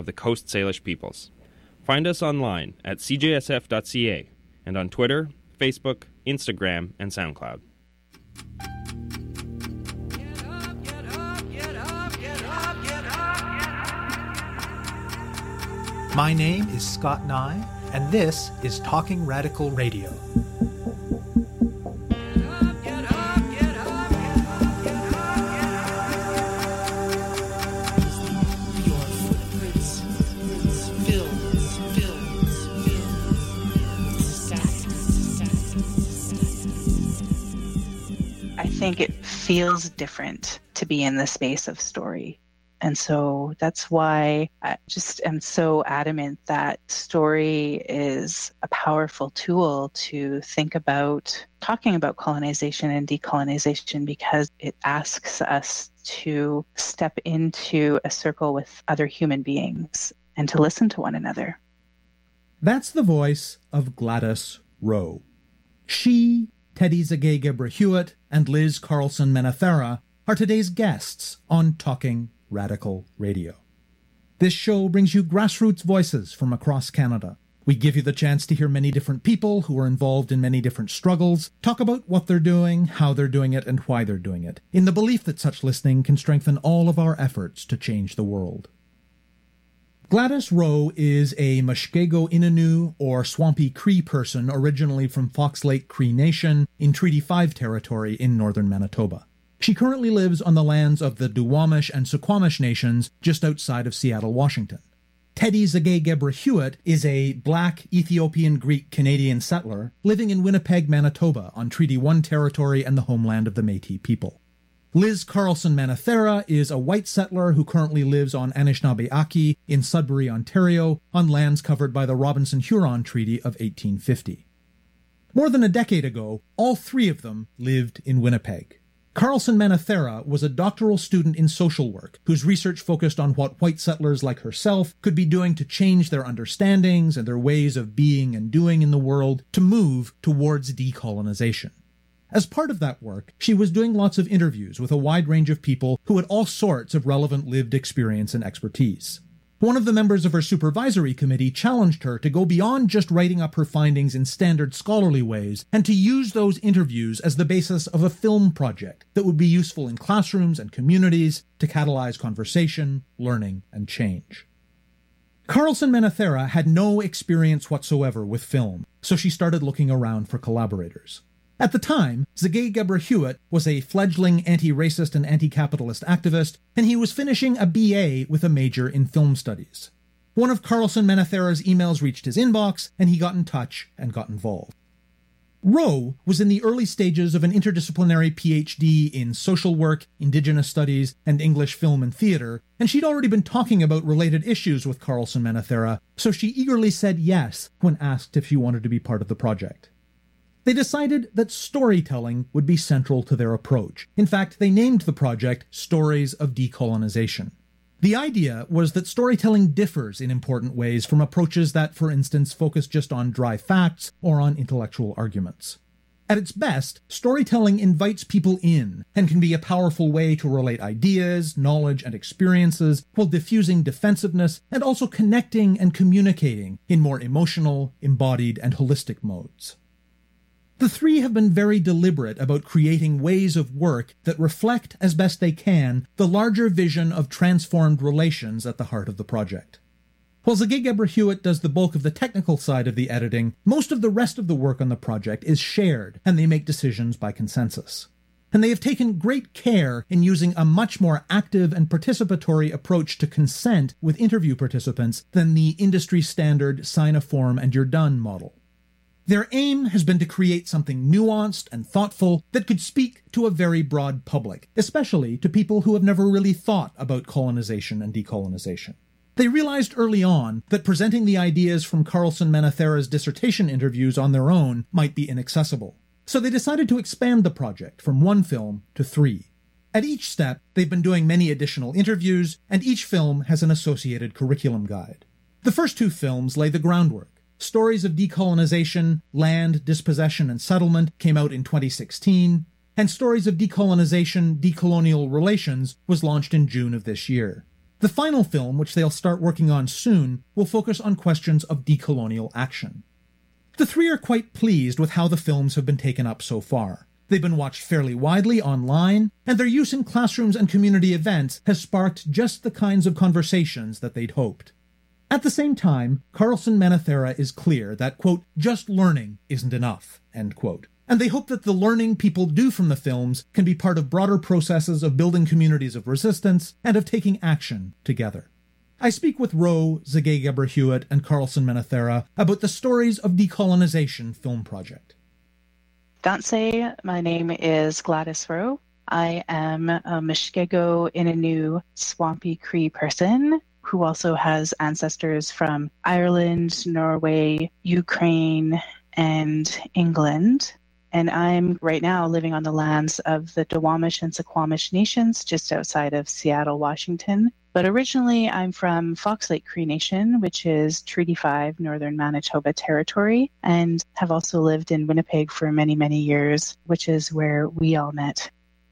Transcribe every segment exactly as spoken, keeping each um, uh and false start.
of the Coast Salish peoples. Find us online at c j s f dot c a and on Twitter, Facebook, Instagram, and SoundCloud. My name is Scott Nye, and this is Talking Radical Radio. I think it feels different to be in the space of story. And so that's why I just am so adamant that story is a powerful tool to think about talking about colonization and decolonization, because it asks us to step into a circle with other human beings and to listen to one another. That's the voice of Gladys Rowe. She, Teddy Zagay-Gebre-Hewitt, and Liz Carlson-Menathera are today's guests on Talking Radical Radio. This show brings you grassroots voices from across Canada. We give you the chance to hear many different people who are involved in many different struggles, talk about what they're doing, how they're doing it, and why they're doing it, in the belief that such listening can strengthen all of our efforts to change the world. Gladys Rowe is a Mushkego Innu or Swampy Cree person originally from Fox Lake Cree Nation in Treaty five territory in northern Manitoba. She currently lives on the lands of the Duwamish and Suquamish nations just outside of Seattle, Washington. Teddy Zagay-Gebre-Hewitt is a black Ethiopian Greek Canadian settler living in Winnipeg, Manitoba on Treaty one territory and the homeland of the Métis people. Liz Carlson-Menathera is a white settler who currently lives on Anishinaabe in Sudbury, Ontario, on lands covered by the Robinson-Huron Treaty of eighteen fifty. More than a decade ago, all three of them lived in Winnipeg. Carlson-Menathera was a doctoral student in social work whose research focused on what white settlers like herself could be doing to change their understandings and their ways of being and doing in the world to move towards decolonization. As part of that work, she was doing lots of interviews with a wide range of people who had all sorts of relevant lived experience and expertise. One of the members of her supervisory committee challenged her to go beyond just writing up her findings in standard scholarly ways and to use those interviews as the basis of a film project that would be useful in classrooms and communities to catalyze conversation, learning, and change. Carlson-Menathera had no experience whatsoever with film, so she started looking around for collaborators. At the time, Zagay-Gebre-Hewitt was a fledgling anti-racist and anti-capitalist activist, and he was finishing a B A with a major in film studies. One of Carlson-Menathera's emails reached his inbox, and he got in touch and got involved. Rowe was in the early stages of an interdisciplinary P H D in social work, Indigenous studies, and English film and theatre, and she'd already been talking about related issues with Carlson-Menathera, so she eagerly said yes when asked if she wanted to be part of the project. They decided that storytelling would be central to their approach. In fact, they named the project Stories of Decolonization. The idea was that storytelling differs in important ways from approaches that, for instance, focus just on dry facts or on intellectual arguments. At its best, storytelling invites people in and can be a powerful way to relate ideas, knowledge, and experiences while diffusing defensiveness and also connecting and communicating in more emotional, embodied, and holistic modes. The three have been very deliberate about creating ways of work that reflect, as best they can, the larger vision of transformed relations at the heart of the project. While Zagay-Gebre-Hewitt does the bulk of the technical side of the editing, most of the rest of the work on the project is shared, and they make decisions by consensus. And they have taken great care in using a much more active and participatory approach to consent with interview participants than the industry-standard sign a form and you're done model. Their aim has been to create something nuanced and thoughtful that could speak to a very broad public, especially to people who have never really thought about colonization and decolonization. They realized early on that presenting the ideas from Carlson-Menathera's dissertation interviews on their own might be inaccessible. So they decided to expand the project from one film to three. At each step, they've been doing many additional interviews, and each film has an associated curriculum guide. The first two films lay the groundwork. Stories of Decolonization, Land, Dispossession, and Settlement came out in twenty sixteen, and Stories of Decolonization, Decolonial Relations was launched in June of this year. The final film, which they'll start working on soon, will focus on questions of decolonial action. The three are quite pleased with how the films have been taken up so far. They've been watched fairly widely online, and their use in classrooms and community events has sparked just the kinds of conversations that they'd hoped. At the same time, Carlson Manethera is clear that, quote, just learning isn't enough, end quote. And they hope that the learning people do from the films can be part of broader processes of building communities of resistance and of taking action together. I speak with Roe, Zagay-Gebre-Hewitt, and Carlson Manethera about the Stories of Decolonization film project. Danse, my name is Gladys Roe. I am a Mushkego Innu Swampy Cree person who also has ancestors from Ireland, Norway, Ukraine, and England. And I'm right now living on the lands of the Duwamish and Suquamish nations just outside of Seattle, Washington. But originally I'm from Fox Lake Cree Nation, which is Treaty five, Northern Manitoba Territory, and have also lived in Winnipeg for many, many years, which is where we all met.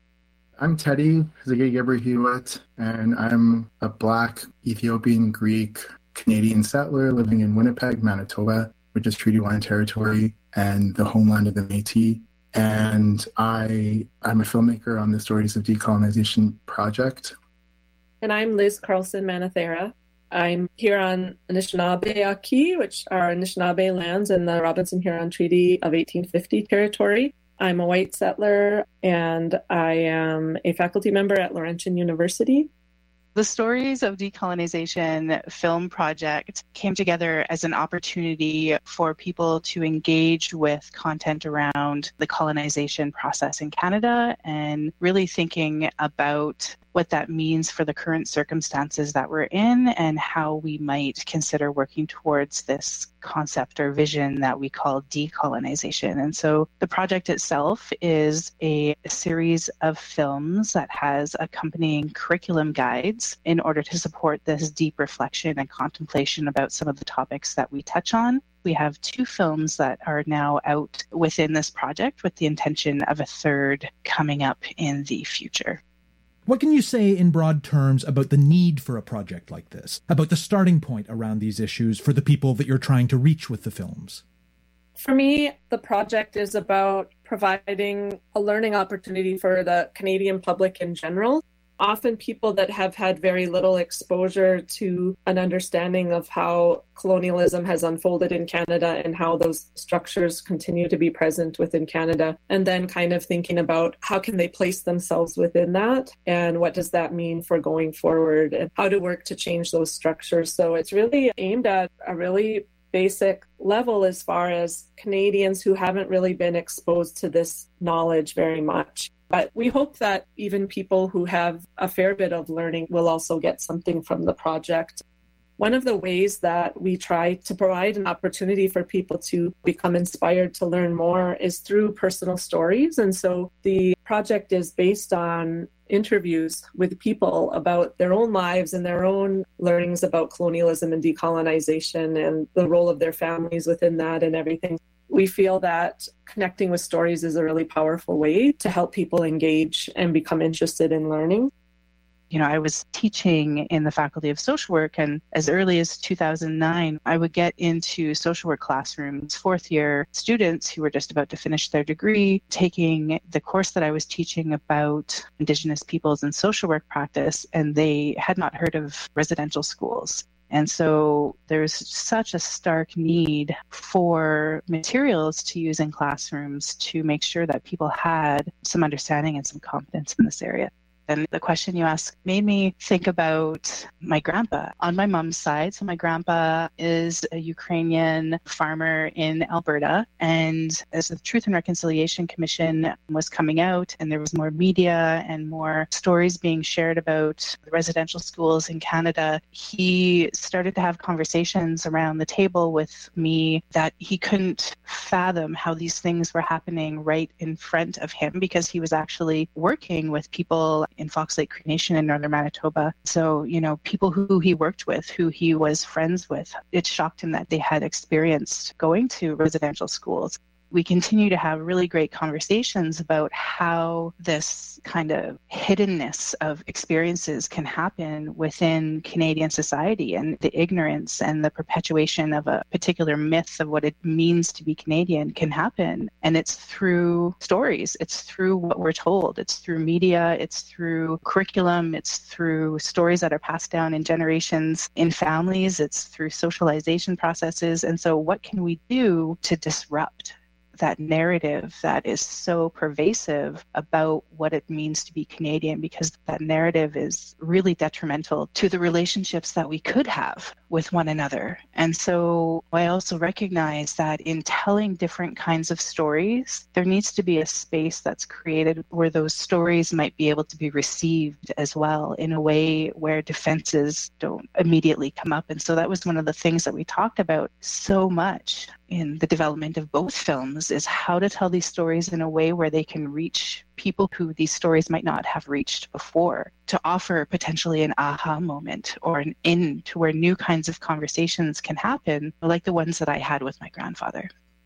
I'm Teddy Zagay-Gebre-Hewitt, and I'm a Black Ethiopian Greek Canadian settler living in Winnipeg, Manitoba, which is Treaty one territory and the homeland of the Métis. And I, I'm a filmmaker on the Stories of Decolonization project. And I'm Liz Carlson Manethera. I'm here on Anishinaabe-Aki, which are Anishinaabe lands in the Robinson-Huron Treaty of eighteen fifty territory. I'm a white settler, and I am a faculty member at Laurentian University. The Stories of Decolonization film project came together as an opportunity for people to engage with content around the colonization process in Canada and really thinking about what that means for the current circumstances that we're in and how we might consider working towards this concept or vision that we call decolonization. And so the project itself is a series of films that has accompanying curriculum guides in order to support this deep reflection and contemplation about some of the topics that we touch on. We have two films that are now out within this project with the intention of a third coming up in the future. What can you say in broad terms about the need for a project like this, about the starting point around these issues for the people that you're trying to reach with the films? For me, the project is about providing a learning opportunity for the Canadian public in general. Often people that have had very little exposure to an understanding of how colonialism has unfolded in Canada and how those structures continue to be present within Canada, and then kind of thinking about how can they place themselves within that and what does that mean for going forward and how to work to change those structures. So it's really aimed at a really basic level as far as Canadians who haven't really been exposed to this knowledge very much. But we hope that even people who have a fair bit of learning will also get something from the project. One of the ways that we try to provide an opportunity for people to become inspired to learn more is through personal stories. And so the project is based on interviews with people about their own lives and their own learnings about colonialism and decolonization and the role of their families within that and everything. We feel that connecting with stories is a really powerful way to help people engage and become interested in learning. You know, I was teaching in the Faculty of Social Work, and as early as two thousand nine, I would get into social work classrooms, fourth year students who were just about to finish their degree, taking the course that I was teaching about Indigenous peoples and social work practice, and they had not heard of residential schools. And so there's such a stark need for materials to use in classrooms to make sure that people had some understanding and some competence in this area. And the question you asked made me think about my grandpa on my mom's side. So my grandpa is a Ukrainian farmer in Alberta. And as the Truth and Reconciliation Commission was coming out and there was more media and more stories being shared about the residential schools in Canada, he started to have conversations around the table with me that he couldn't fathom how these things were happening right in front of him because he was actually working with people in Fox Lake Cree Nation in Northern Manitoba. So, you know, people who he worked with, who he was friends with, it shocked him that they had experienced going to residential schools. we continue to have really great conversations about how this kind of hiddenness of experiences can happen within Canadian society, and the ignorance and the perpetuation of a particular myth of what it means to be Canadian can happen. And it's through stories. It's through what we're told. It's through media. It's through curriculum. It's through stories that are passed down in generations in families. It's through socialization processes. And so what can we do to disrupt that narrative that is so pervasive about what it means to be Canadian, because that narrative is really detrimental to the relationships that we could have with one another. And so I also recognize that in telling different kinds of stories, there needs to be a space that's created where those stories might be able to be received as well in a way where defenses don't immediately come up. And so that was one of the things that we talked about so much in the development of both films, is how to tell these stories in a way where they can reach people who these stories might not have reached before, to offer potentially an aha moment or an in to where new kinds of conversations can happen, like the ones that I had with my grandfather.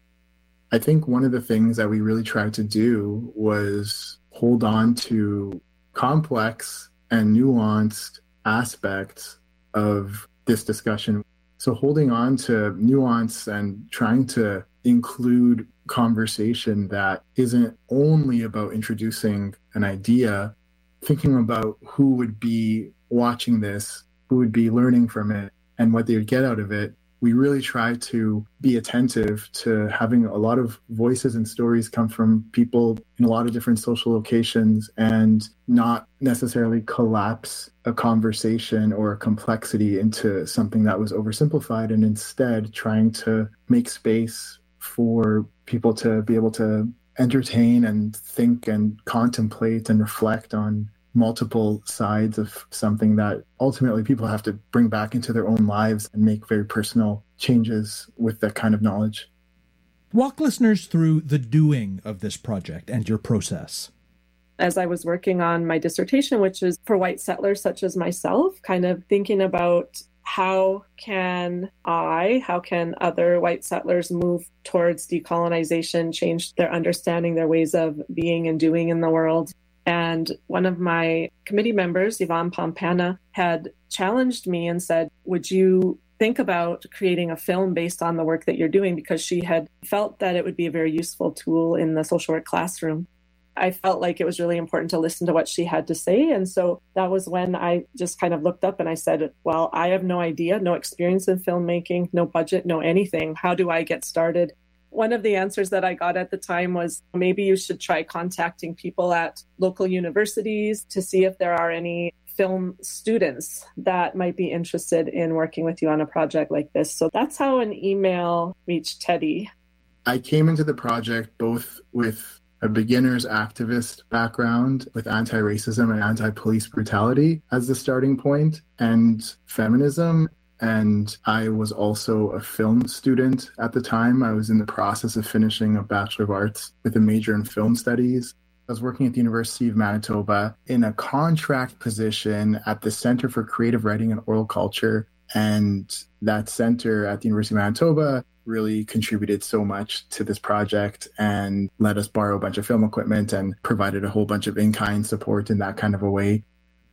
I think one of the things that we really tried to do was hold on to complex and nuanced aspects of this discussion. So holding on to nuance and trying to include conversation that isn't only about introducing an idea, thinking about who would be watching this, who would be learning from it, and what they would get out of it. We really try to be attentive to having a lot of voices and stories come from people in a lot of different social locations, and not necessarily collapse a conversation or a complexity into something that was oversimplified, and instead trying to make space for people to be able to entertain and think and contemplate and reflect on multiple sides of something that ultimately people have to bring back into their own lives and make very personal changes with that kind of knowledge. Walk listeners through the doing of this project and your process. As I was working on my dissertation, which is for white settlers such as myself, kind of thinking about how can I, how can other white settlers move towards decolonization, change their understanding, their ways of being and doing in the world. And one of my committee members, Yvonne Pompana, had challenged me and said, would you think about creating a film based on the work that you're doing? Because she had felt that it would be a very useful tool in the social work classroom. I felt like it was really important to listen to what she had to say. And so that was when I just kind of looked up and I said, well, I have no idea, no experience in filmmaking, no budget, no anything. How do I get started? One of the answers that I got at the time was, maybe you should try contacting people at local universities to see if there are any film students that might be interested in working with you on a project like this. So that's how an email reached Teddy. I came into the project both with a beginner's activist background with anti-racism and anti-police brutality as the starting point, and feminism. And I was also a film student at the time. I was in the process of finishing a Bachelor of Arts with a major in film studies. I was working at the University of Manitoba in a contract position at the Center for Creative Writing and Oral Culture. And that center at the University of Manitoba really contributed so much to this project and let us borrow a bunch of film equipment and provided a whole bunch of in-kind support in that kind of a way.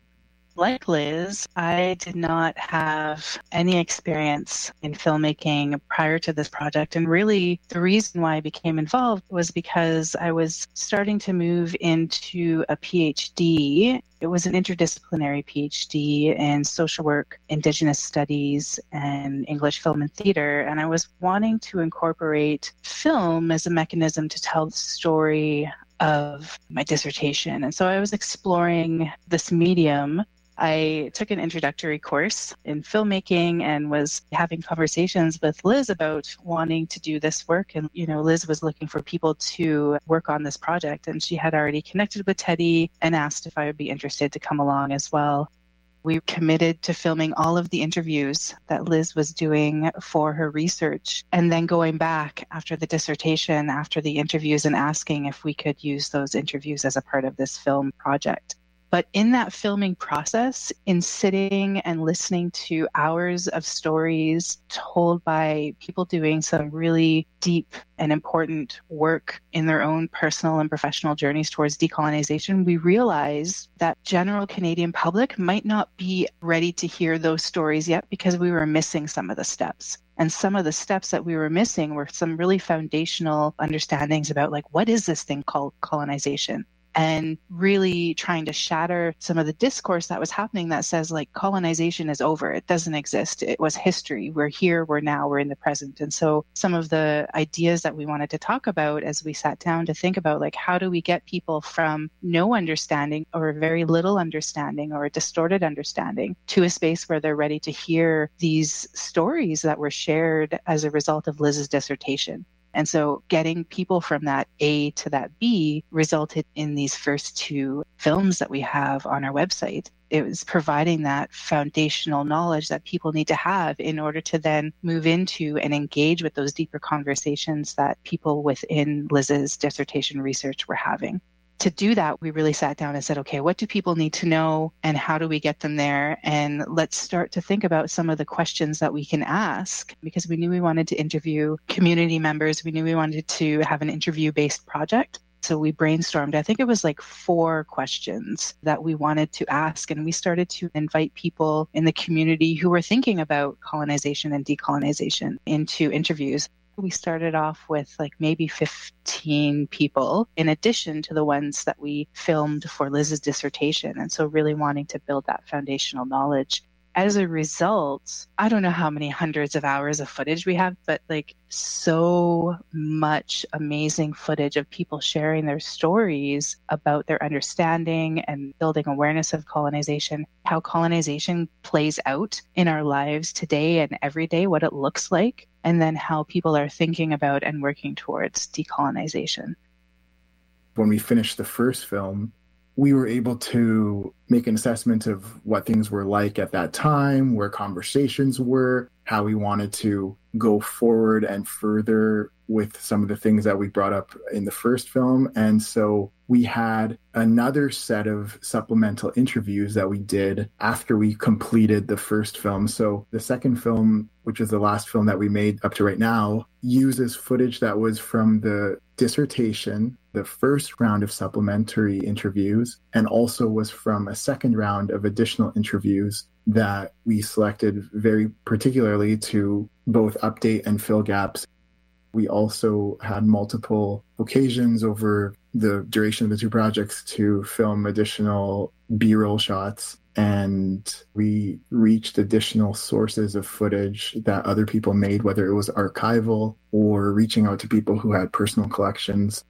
Like Liz, I did not have any experience in filmmaking prior to this project. And really, the reason why I became involved was because I was starting to move into a PhD. It was an interdisciplinary PhD in social work, Indigenous studies, and English film and theater. And I was wanting to incorporate film as a mechanism to tell the story of my dissertation. And so I was exploring this medium. I took an introductory course in filmmaking and was having conversations with Liz about wanting to do this work. And, you know, Liz was looking for people to work on this project, and she had already connected with Teddy and asked if I would be interested to come along as well. We committed to filming all of the interviews that Liz was doing for her research, and then going back after the dissertation, after the interviews, and asking if we could use those interviews as a part of this film project. But in that filming process, in sitting and listening to hours of stories told by people doing some really deep and important work in their own personal and professional journeys towards decolonization, we realized that general Canadian public might not be ready to hear those stories yet because we were missing some of the steps. And some of the steps that we were missing were some really foundational understandings about, like, what is this thing called colonization? And really trying to shatter some of the discourse that was happening that says, like, colonization is over. It doesn't exist. It was history. We're here, we're now, we're in the present. And so some of the ideas that we wanted to talk about as we sat down to think about, like, how do we get people from no understanding or very little understanding or a distorted understanding to a space where they're ready to hear these stories that were shared as a result of Liz's dissertation. And so getting people from that A to that B resulted in these first two films that we have on our website. It was providing that foundational knowledge that people need to have in order to then move into and engage with those deeper conversations that people within Liz's dissertation research were having. To do that, we really sat down and said, okay, what do people need to know and how do we get them there? And let's start to think about some of the questions that we can ask, because we knew we wanted to interview community members. We knew we wanted to have an interview-based project. So we brainstormed, I think it was like four questions that we wanted to ask. And we started to invite people in the community who were thinking about colonization and decolonization into interviews. We started off with like maybe fifteen people in addition to the ones that we filmed for Liz's dissertation. And so really wanting to build that foundational knowledge. As a result, I don't know how many hundreds of hours of footage we have, but like so much amazing footage of people sharing their stories about their understanding and building awareness of colonization, how colonization plays out in our lives today and every day, what it looks like, and then how people are thinking about and working towards decolonization. When we finished the first film, we were able to make an assessment of what things were like at that time, where conversations were, how we wanted to go forward and further with some of the things that we brought up in the first film. And so we had another set of supplemental interviews that we did after we completed the first film. So the second film, which is the last film that we made up to right now, uses footage that was from the dissertation, the first round of supplementary interviews, and also was from a second round of additional interviews that we selected very particularly to both update and fill gaps. We also had multiple occasions over the duration of the two projects to film additional B-roll shots, and we reached additional sources of footage that other people made, whether it was archival or reaching out to people who had personal collections.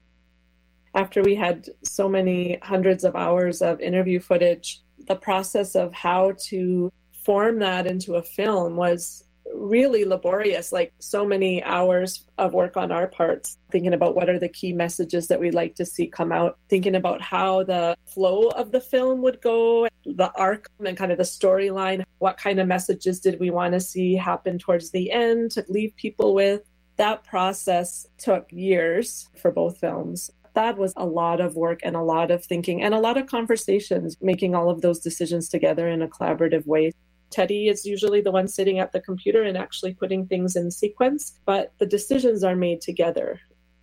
After we had so many hundreds of hours of interview footage, the process of how to form that into a film was really laborious, like so many hours of work on our parts, thinking about what are the key messages that we'd like to see come out, thinking about how the flow of the film would go, the arc and kind of the storyline, what kind of messages did we want to see happen towards the end to leave people with. That process took years for both films. That was a lot of work and a lot of thinking and a lot of conversations, making all of those decisions together in a collaborative way. Teddy is usually the one sitting at the computer and actually putting things in sequence, but the decisions are made together.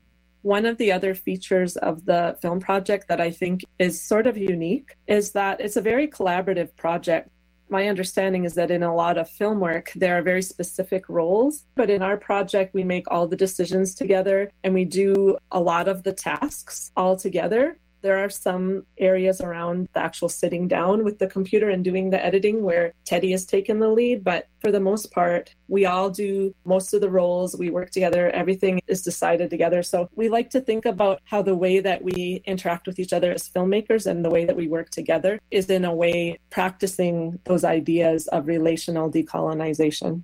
One of the other features of the film project that I think is sort of unique is that it's a very collaborative project. My understanding is that in a lot of film work, there are very specific roles, but in our project, we make all the decisions together and we do a lot of the tasks all together. There are some areas around the actual sitting down with the computer and doing the editing where Teddy has taken the lead, but for the most part, we all do most of the roles. We work together. Everything is decided together. So we like to think about how the way that we interact with each other as filmmakers and the way that we work together is in a way practicing those ideas of relational decolonization.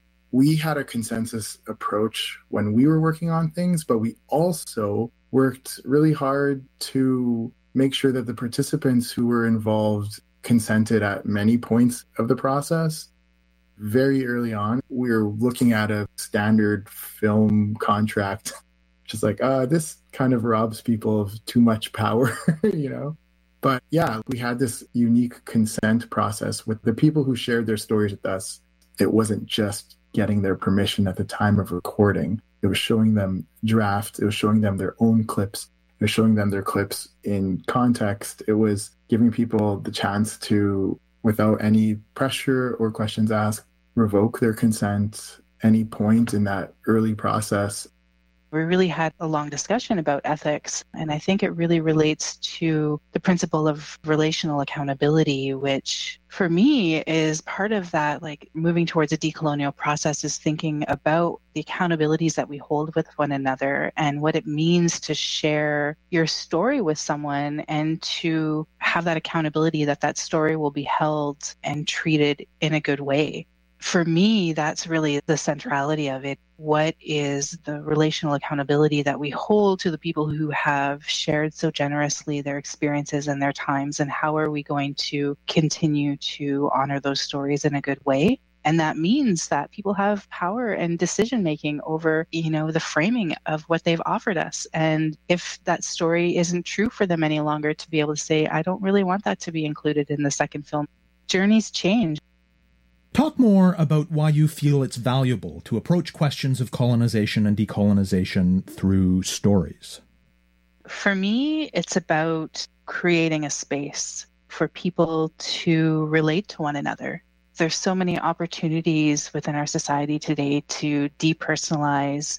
We had a consensus approach when we were working on things, but we also worked really hard to make sure that the participants who were involved consented at many points of the process. Very early on, we were looking at a standard film contract, which is like, uh, this kind of robs people of too much power, you know? But yeah, we had this unique consent process with the people who shared their stories with us. It wasn't just getting their permission at the time of recording. It was showing them drafts. It was showing them their own clips. It was showing them their clips in context. It was giving people the chance to, without any pressure or questions asked, revoke their consent any point in that early process. We really had a long discussion about ethics, and I think it really relates to the principle of relational accountability, which for me is part of that, like moving towards a decolonial process is thinking about the accountabilities that we hold with one another and what it means to share your story with someone and to have that accountability that that story will be held and treated in a good way. For me, that's really the centrality of it. What is the relational accountability that we hold to the people who have shared so generously their experiences and their times, and how are we going to continue to honor those stories in a good way? And that means that people have power and decision making over, you know, the framing of what they've offered us. And if that story isn't true for them any longer, to be able to say, I don't really want that to be included in the second film. Journeys change. Talk more about why you feel it's valuable to approach questions of colonization and decolonization through stories. For me, it's about creating a space for people to relate to one another. There's so many opportunities within our society today to depersonalize,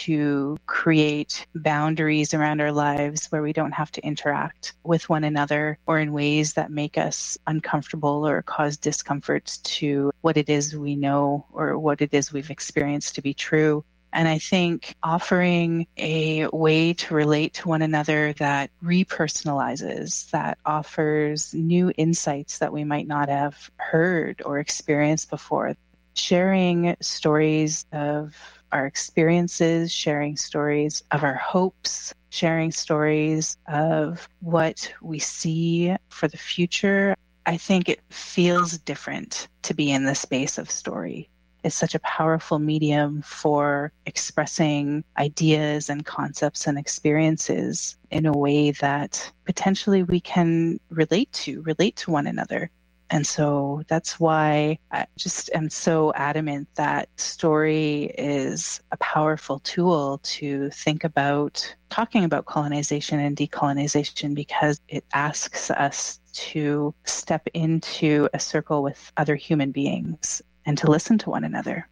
to create boundaries around our lives where we don't have to interact with one another or in ways that make us uncomfortable or cause discomfort to what it is we know or what it is we've experienced to be true. And I think offering a way to relate to one another that repersonalizes, that offers new insights that we might not have heard or experienced before, sharing stories of our experiences, sharing stories of our hopes, sharing stories of what we see for the future. I think it feels different to be in the space of story. It's such a powerful medium for expressing ideas and concepts and experiences in a way that potentially we can relate to, relate to one another. And so that's why I just am so adamant that story is a powerful tool to think about talking about colonization and decolonization, because it asks us to step into a circle with other human beings and to listen to one another.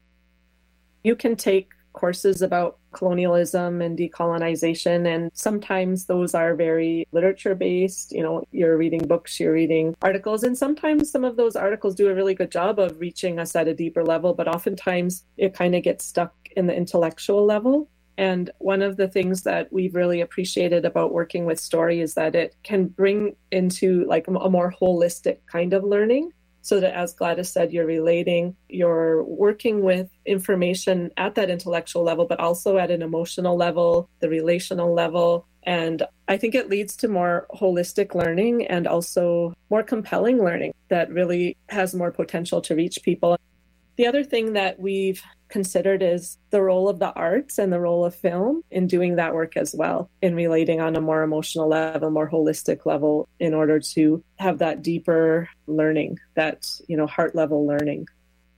You can take courses about colonialism and decolonization, and sometimes those are very literature-based. You know, you're reading books, you're reading articles, and sometimes some of those articles do a really good job of reaching us at a deeper level, but oftentimes it kind of gets stuck in the intellectual level. And one of the things that we've really appreciated about working with story is that it can bring into like a more holistic kind of learning. So that, as Gladys said, you're relating, you're working with information at that intellectual level, but also at an emotional level, the relational level. And I think it leads to more holistic learning and also more compelling learning that really has more potential to reach people. The other thing that we've considered is the role of the arts and the role of film in doing that work as well, in relating on a more emotional level, more holistic level, in order to have that deeper learning, that, you know, heart level learning.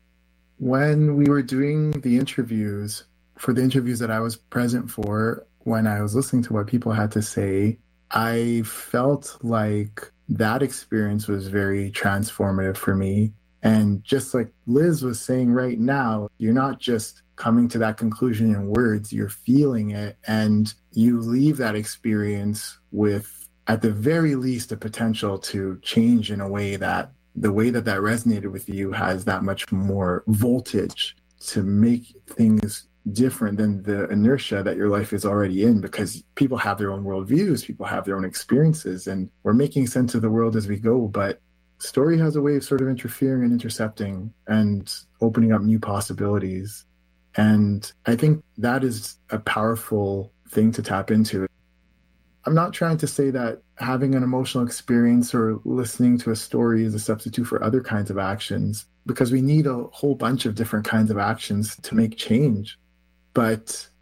When we were doing the interviews, for the interviews that I was present for, when I was listening to what people had to say, I felt like that experience was very transformative for me. And just like Liz was saying right now, you're not just coming to that conclusion in words, you're feeling it, and you leave that experience with, at the very least, a potential to change in a way that the way that that resonated with you has that much more voltage to make things different than the inertia that your life is already in, because people have their own worldviews, people have their own experiences, and we're making sense of the world as we go. But story has a way of sort of interfering and intercepting and opening up new possibilities. And I think that is a powerful thing to tap into. I'm not trying to say that having an emotional experience or listening to a story is a substitute for other kinds of actions, because we need a whole bunch of different kinds of actions to make change. But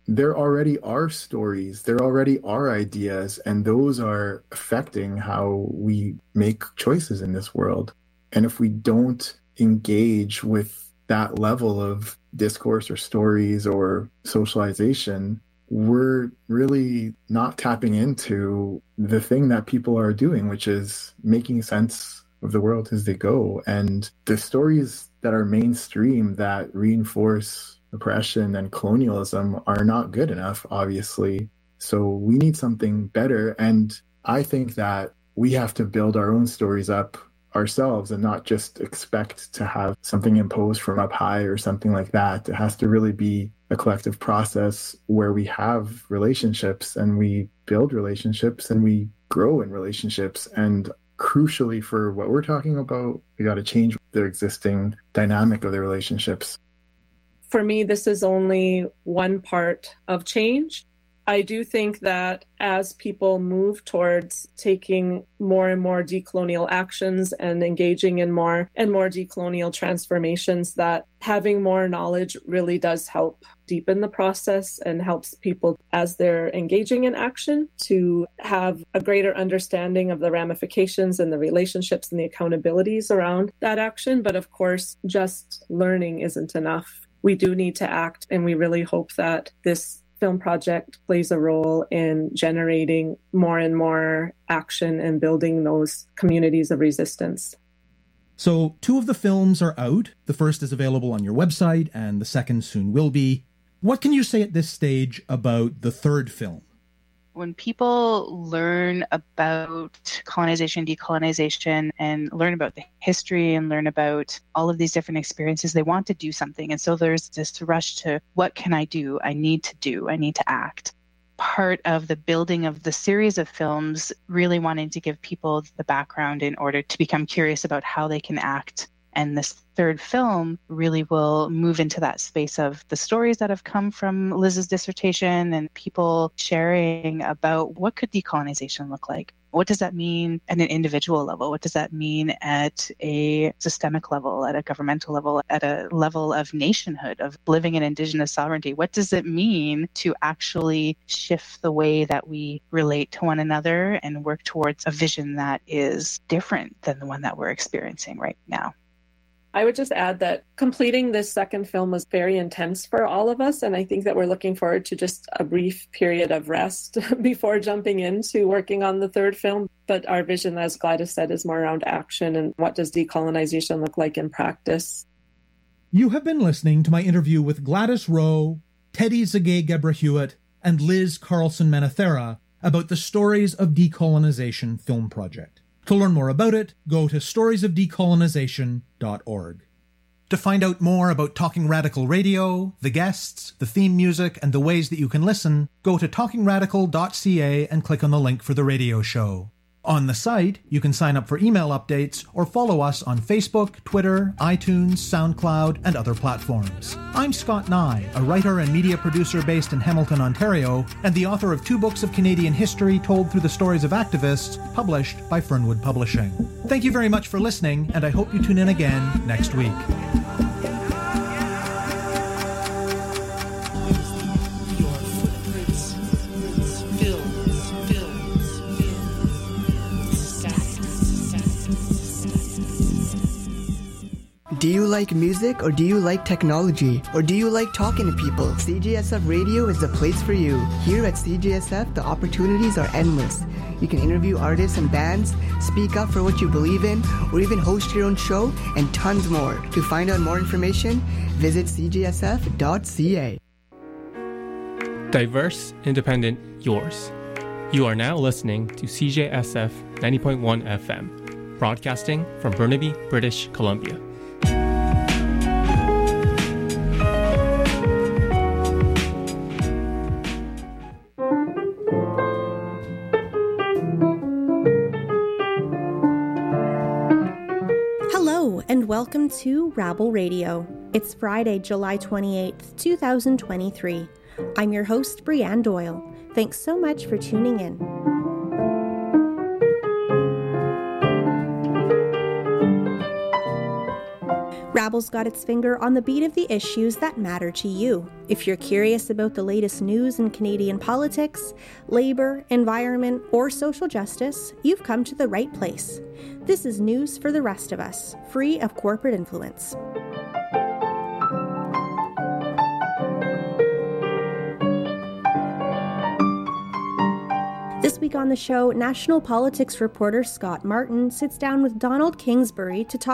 there already are stories, there already are ideas, and those are affecting how we make choices in this world. And if we don't engage with that level of discourse or stories or socialization, we're really not tapping into the thing that people are doing, which is making sense of the world as they go. And the stories that are mainstream that reinforce oppression and colonialism are not good enough, obviously. So we need something better. And I think that we have to build our own stories up ourselves and not just expect to have something imposed from up high or something like that. It has to really be a collective process where we have relationships and we build relationships and we grow in relationships. And crucially for what we're talking about, we got to change the existing dynamic of the relationships. For me, this is only one part of change. I do think that as people move towards taking more and more decolonial actions and engaging in more and more decolonial transformations, that having more knowledge really does help deepen the process and helps people as they're engaging in action to have a greater understanding of the ramifications and the relationships and the accountabilities around that action. But of course, just learning isn't enough. We do need to act, and we really hope that this film project plays a role in generating more and more action and building those communities of resistance. So two of the films are out. The first is available on your website, and the second soon will be. What can you say at this stage about the third film? When people learn about colonization, decolonization, and learn about the history and learn about all of these different experiences, they want to do something. And so there's this rush to, what can I do? I need to do, I need to act. Part of the building of the series of films, really wanting to give people the background in order to become curious about how they can act. And this third film really will move into that space of the stories that have come from Liz's dissertation and people sharing about what could decolonization look like? What does that mean at an individual level? What does that mean at a systemic level, at a governmental level, at a level of nationhood, of living in Indigenous sovereignty? What does it mean to actually shift the way that we relate to one another and work towards a vision that is different than the one that we're experiencing right now? I would just add that completing this second film was very intense for all of us. And I think that we're looking forward to just a brief period of rest before jumping into working on the third film. But our vision, as Gladys said, is more around action and what does decolonization look like in practice. You have been listening to my interview with Gladys Rowe, Teddy Zagaye-Gebre-Hewitt, and Liz Carlson-Menethera about the Stories of Decolonization film project. To learn more about it, go to stories of decolonization dot org. To find out more about Talking Radical Radio, the guests, the theme music, and the ways that you can listen, go to talking radical dot c a and click on the link for the radio show. On the site, you can sign up for email updates or follow us on Facebook, Twitter, iTunes, SoundCloud, and other platforms. I'm Scott Nye, a writer and media producer based in Hamilton, Ontario, and the author of two books of Canadian history told through the stories of activists, published by Fernwood Publishing. Thank you very much for listening, and I hope you tune in again next week. Do you like music, or do you like technology, or do you like talking to people? C J S F Radio is the place for you. Here at C J S F, the opportunities are endless. You can interview artists and bands, speak up for what you believe in, or even host your own show, and tons more. To find out more information, visit c j s f dot c a. Diverse, independent, yours. You are now listening to C J S F ninety point one F M, broadcasting from Burnaby, British Columbia. And welcome to Rabble Radio. It's Friday, July twenty-eighth, twenty twenty-three. I'm your host, Brianne Doyle. Thanks so much for tuning in. Rabble's got its finger on the beat of the issues that matter to you. If you're curious about the latest news in Canadian politics, labor, environment, or social justice, you've come to the right place. This is News for the Rest of Us, free of corporate influence. This week on the show, national politics reporter Scott Martin sits down with Donald Kingsbury to talk